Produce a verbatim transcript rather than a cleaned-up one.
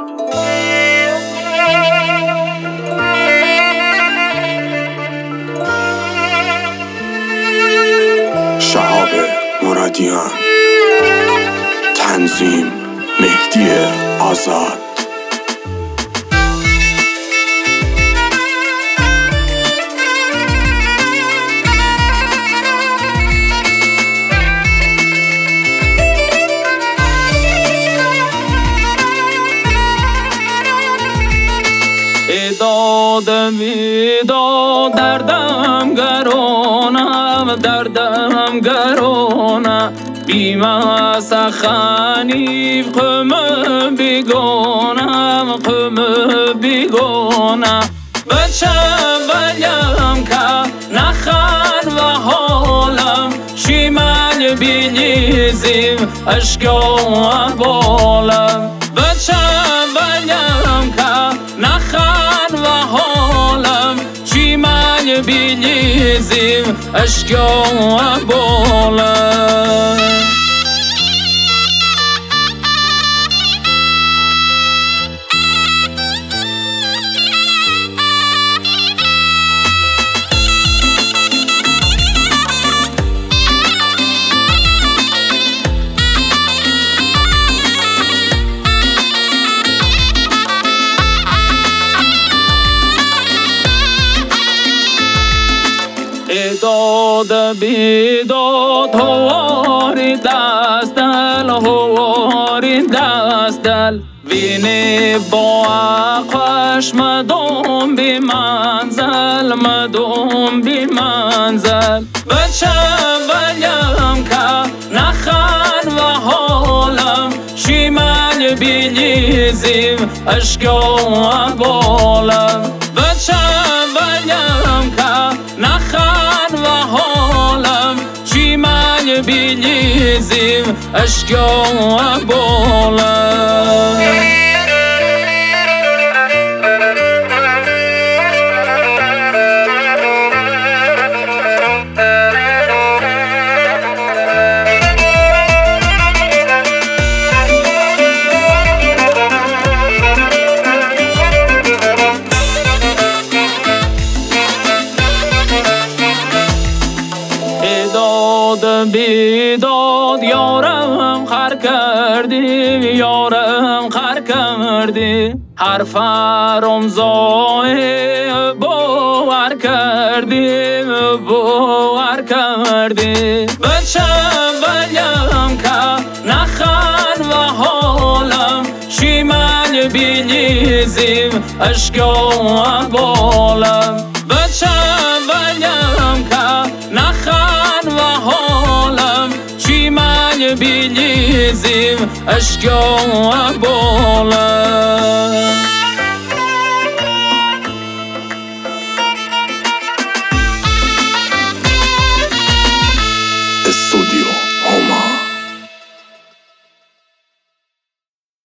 شهاب مرادیان. تنظیم مهدی آزاد. دادم بیداد دردم گرانم دردم گرانم بیمه سخنیف قم بیگانم قم بیگانم بچه بلیم که نخن و حالم شیمل بیلیزیم اشکا بالم بچه بلیم که نخن و حالم شیمل بیلیزیم اشکا بالم داد بیداد هواری دست دل هواری دست دل وینی با عقش مدوم بی منزل مدوم بی منزل بچه بلیم که نخن و حالم شیمل بیلیزیم اشکا بالم بچه بلیم که نخن و حالم شیمل بیلیزیم اشکا بالم بیداد یارم خر کردی یارم خر کردی حرف رمزای باور کردی باور کردی بچه بلیم که نخن و حالم شیمل بیلیزیم اشکا بالم بچه بلیم که نخن و حالم شیمل بیلیزیم اشکا بالم